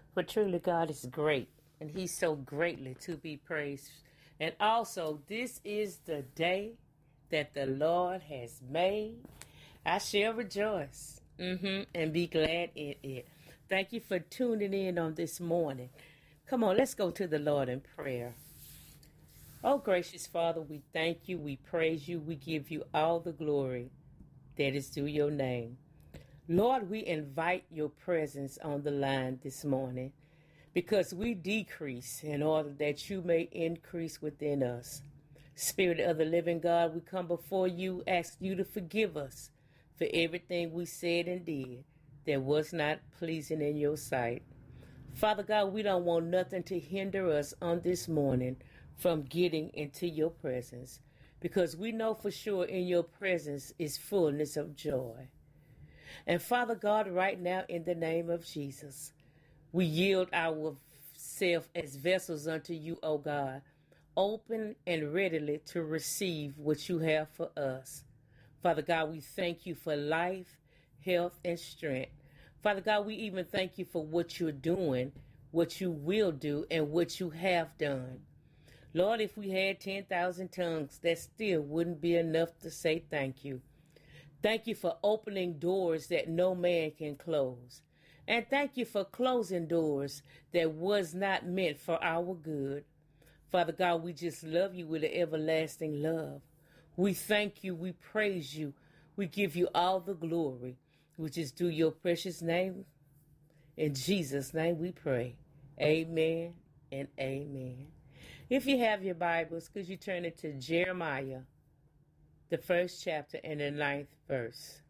For truly God is great, and he's so greatly to be praised. And also, this is the day that the Lord has made. I shall rejoice and be glad in it. Thank you for tuning in on this morning. Come on, let's go to the Lord in prayer. Oh, gracious Father, we thank you, we praise you, we give you all the glory that is due your name. Lord, we invite your presence on the line this morning because we decrease in order that you may increase within us. Spirit of the living God, we come before you, ask you to forgive us for everything we said and did that was not pleasing in your sight. Father God, we don't want nothing to hinder us on this morning from getting into your presence because we know for sure in your presence is fullness of joy. And Father God, right now in the name of Jesus, we yield ourselves as vessels unto you, O God, open and readily to receive what you have for us. Father God, we thank you for life, health, and strength. Father God, we even thank you for what you're doing, what you will do, and what you have done. Lord, if we had 10,000 tongues, that still wouldn't be enough to say thank you. Thank you for opening doors that no man can close. And thank you for closing doors that was not meant for our good. Father God, we just love you with an everlasting love. We thank you, we praise you, we give you all the glory, which is due your precious name. In Jesus' name we pray. Amen and amen. If you have your Bibles, could you turn it to Jeremiah, the 1st chapter and the 9th verse.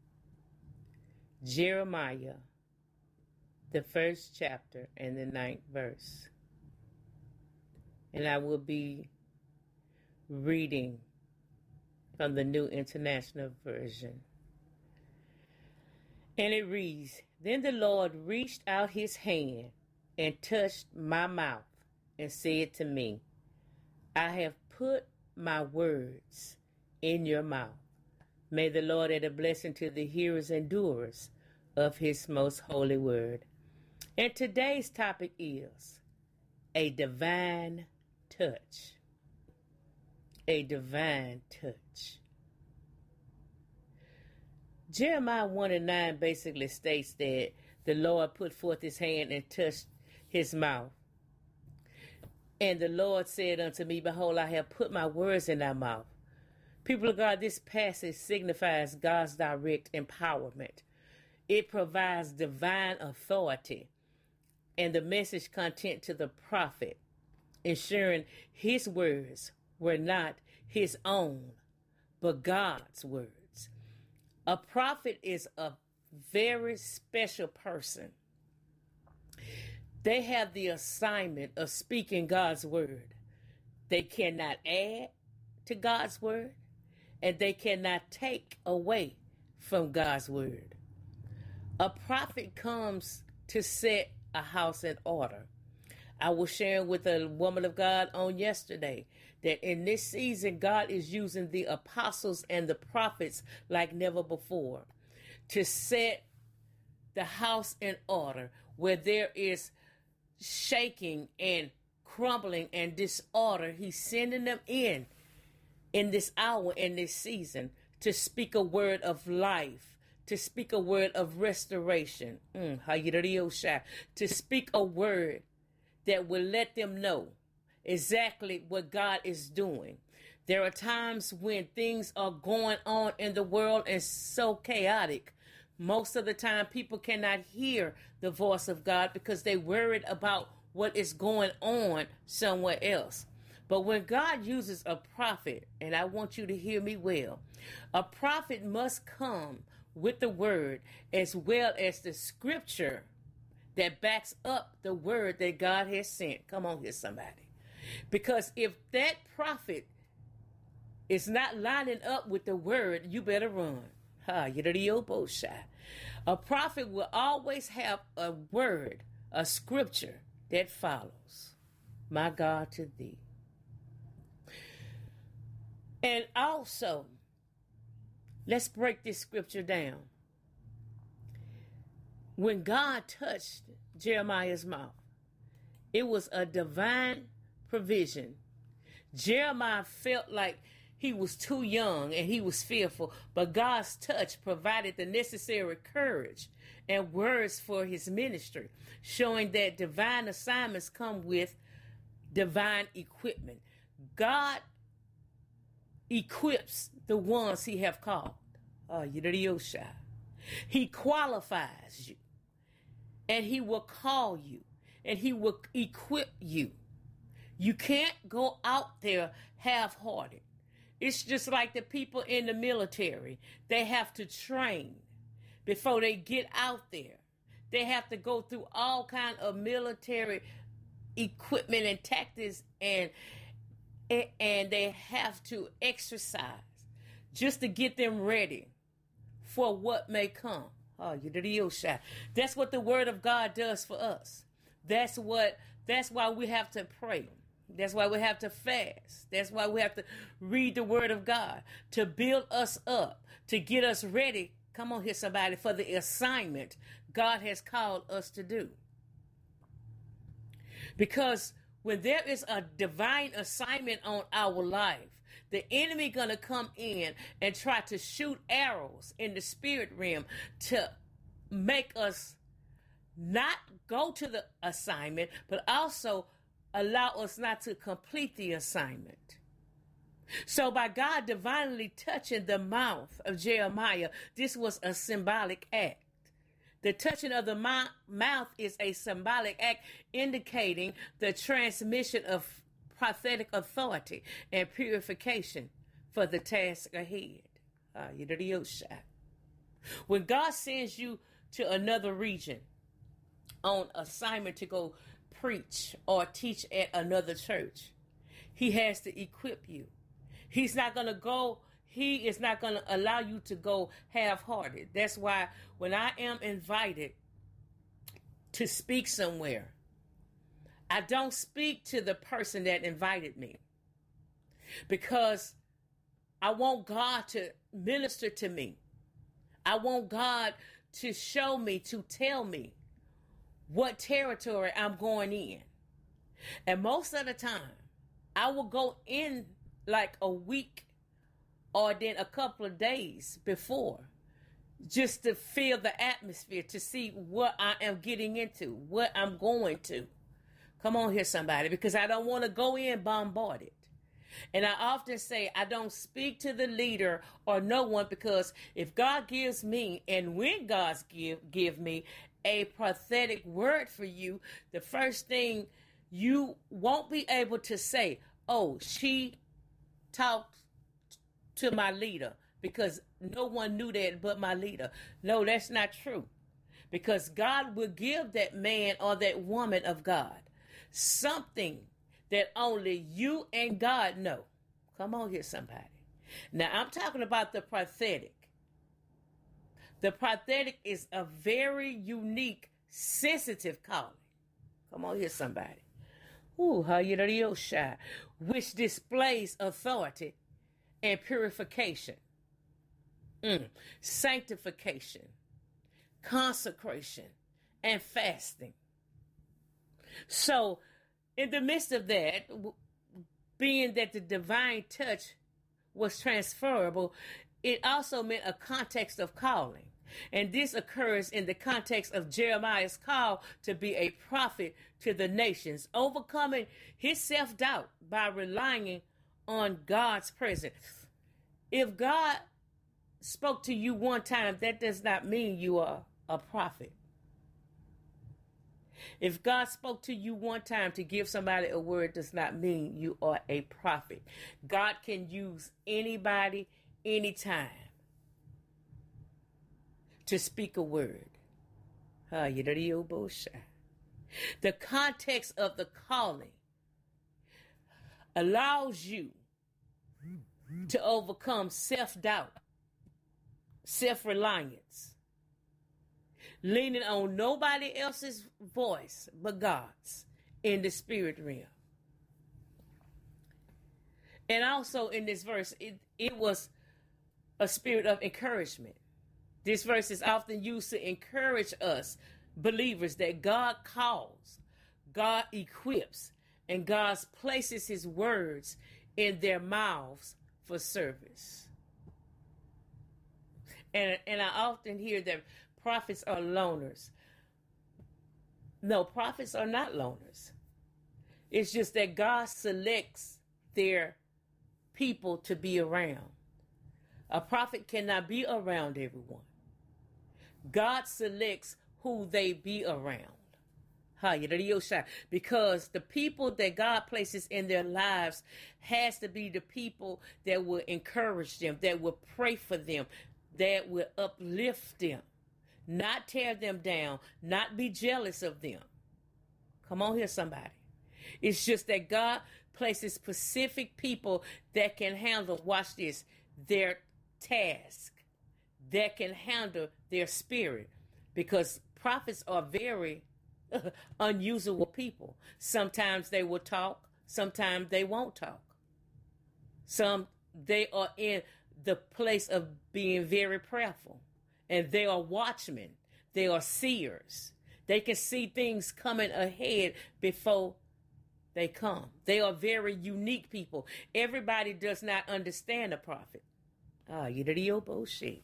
Jeremiah, the 1st chapter and the 9th verse. And I will be reading from the New International Version. And it reads, Then the Lord reached out his hand and touched my mouth and said to me, I have put my words in your mouth. May the Lord add a blessing to the hearers and doers of his most holy word. And today's topic is a divine touch. A divine touch. Jeremiah 1:9 basically states that the Lord put forth his hand and touched his mouth. And the Lord said unto me, Behold, I have put my words in thy mouth. People of God, this passage signifies God's direct empowerment. It provides divine authority and the message content to the prophet, ensuring his words were not his own, but God's words. A prophet is a very special person. They have the assignment of speaking God's word. They cannot add to God's word, and they cannot take away from God's word. A prophet comes to set a house in order. I was sharing with a woman of God on yesterday that in this season, God is using the apostles and the prophets like never before to set the house in order where there is shaking and crumbling and disorder. He's sending them in this hour, in this season, to speak a word of life, to speak a word of restoration, to speak a word that will let them know exactly what God is doing. There are times when things are going on in the world and so chaotic. Most of the time, people cannot hear the voice of God because they're worried about what is going on somewhere else. But when God uses a prophet, and I want you to hear me well, a prophet must come with the word as well as the scripture that backs up the word that God has sent. Come on here, somebody. Because if that prophet is not lining up with the word, you better run. A prophet will always have a word, a scripture that follows. My God, to thee. And also, let's break this scripture down. When God touched Jeremiah's mouth. It was a divine provision. Jeremiah felt like he was too young and he was fearful, but God's touch provided the necessary courage and words for his ministry, showing that divine assignments come with divine equipment. God equips the ones he have called. He qualifies you, and he will call you, and he will equip you. You can't go out there half-hearted. It's just like the people in the military. They have to train before they get out there. They have to go through all kind of military equipment and tactics, and they have to exercise just to get them ready for what may come. That's what the word of God does for us. That's why we have to pray. That's why we have to fast. That's why we have to read the word of God to build us up, to get us ready. Come on here, somebody, for the assignment God has called us to do. Because when there is a divine assignment on our life, the enemy gonna come in and try to shoot arrows in the spirit realm to make us not go to the assignment, but also allow us not to complete the assignment. So by God divinely touching the mouth of Jeremiah, this was a symbolic act. The touching of the mouth is a symbolic act indicating the transmission of prophetic authority and purification for the task ahead. When God sends you to another region on assignment to go preach or teach at another church, he has to equip you. He is not going to allow you to go half-hearted. That's why when I am invited to speak somewhere, I don't speak to the person that invited me, because I want God to minister to me. I want God to show me, to tell me what territory I'm going in. And most of the time, I will go in like a week or then a couple of days before, just to feel the atmosphere, to see what I am getting into, what I'm going to. Come on here, somebody, because I don't want to go in bombarded. And I often say I don't speak to the leader or no one, because if God gives me, and when God's give me a prophetic word for you, the first thing you won't be able to say, oh, she talked to my leader, because no one knew that but my leader. No, that's not true, because God will give that man or that woman of God something that only you and God know. Come on here, somebody. Now, I'm talking about the prophetic. The prophetic is a very unique, sensitive calling. Come on here, somebody. Which displays authority and purification, sanctification, consecration, and fasting. So, in the midst of that, being that the divine touch was transferable, it also meant a context of calling. And this occurs in the context of Jeremiah's call to be a prophet to the nations, overcoming his self-doubt by relying on God's presence. If God spoke to you one time, that does not mean you are a prophet. If God spoke to you one time to give somebody a word, does not mean you are a prophet. God can use anybody, anytime, to speak a word. The context of the calling allows you to overcome self-doubt, self-reliance, leaning on nobody else's voice but God's in the spirit realm. And also in this verse, it was a spirit of encouragement. This verse is often used to encourage us believers that God calls, God equips, and God places his words in their mouths for service. And I often hear that prophets are loners. No, prophets are not loners. It's just that God selects their people to be around. A prophet cannot be around everyone. God selects who they be around. Because the people that God places in their lives has to be the people that will encourage them, that will pray for them, that will uplift them, not tear them down, not be jealous of them. Come on here, somebody. It's just that God places specific people that can handle, watch this, their task, that can handle their spirit. Because prophets are very unusual people. Sometimes they will talk, sometimes they won't talk. They are in the place of being very prayerful, and they are watchmen. They are seers. They can see things coming ahead before they come. They are very unique people. Everybody does not understand a prophet. Bullshit.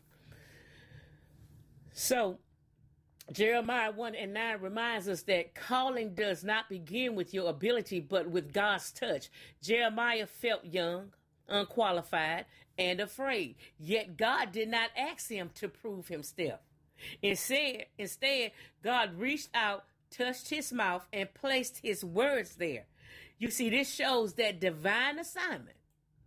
So Jeremiah 1:9 reminds us that calling does not begin with your ability, but with God's touch. Jeremiah felt young, unqualified, and afraid. Yet God did not ask him to prove himself. Instead, God reached out, touched his mouth, and placed his words there. You see, this shows that divine assignment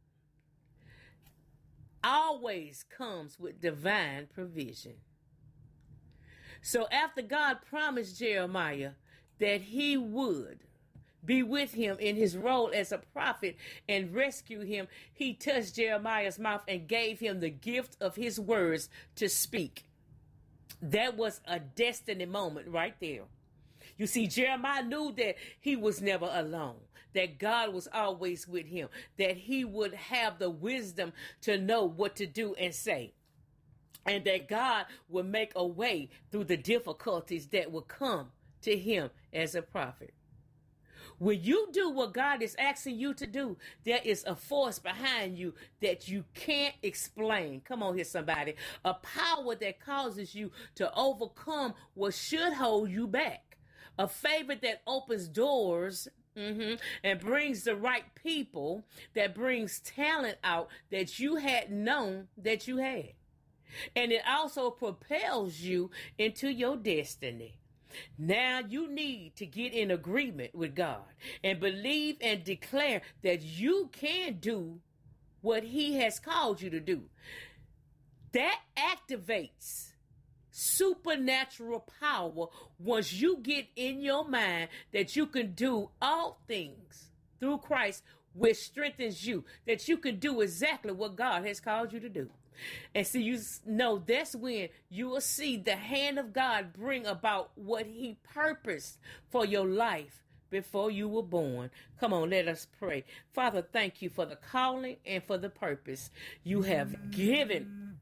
always comes with divine provision. So after God promised Jeremiah that he would be with him in his role as a prophet and rescue him, he touched Jeremiah's mouth and gave him the gift of his words to speak. That was a destiny moment right there. You see, Jeremiah knew that he was never alone, that God was always with him, that he would have the wisdom to know what to do and say, and that God would make a way through the difficulties that will come to him as a prophet. When you do what God is asking you to do, there is a force behind you that you can't explain. Come on here, somebody. A power that causes you to overcome what should hold you back. A favor that opens doors and brings the right people, that brings talent out that you hadn't known that you had. And it also propels you into your destiny. Now you need to get in agreement with God and believe and declare that you can do what he has called you to do. That activates supernatural power once you get in your mind that you can do all things through Christ, which strengthens you, that you can do exactly what God has called you to do. And so you know that's when you will see the hand of God bring about what he purposed for your life before you were born. Come on, let us pray. Father, thank you for the calling and for the purpose you have given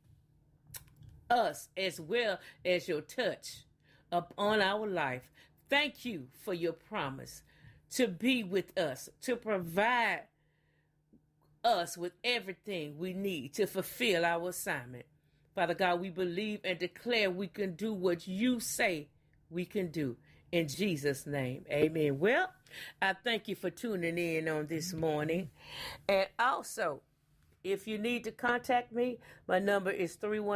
us, as well as your touch upon our life. Thank you for your promise to be with us, to provide us with everything we need to fulfill our assignment. Father God, we believe and declare we can do what you say we can do. In Jesus' name, amen. Well, I thank you for tuning in on this morning. And also, if you need to contact me, my number is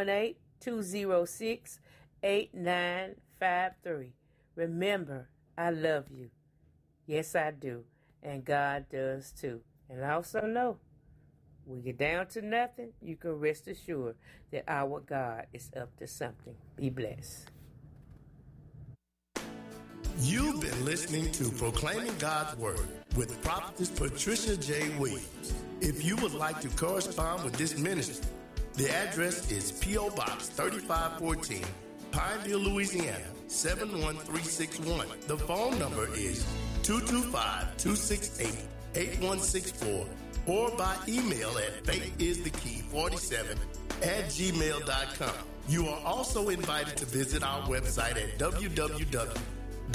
318-206-8953. Remember, I love you. Yes, I do. And God does too. And I also know, when you're down to nothing, you can rest assured that our God is up to something. Be blessed. You've been listening to Proclaiming God's Word with Prophetess Patricia J. Williams. If you would like to correspond with this ministry, the address is P.O. Box 3514, Pineville, Louisiana, 71361. The phone number is 225-268-8164. or by email at faithisthe47@gmail.com. You are also invited to visit our website at www.purpostv.org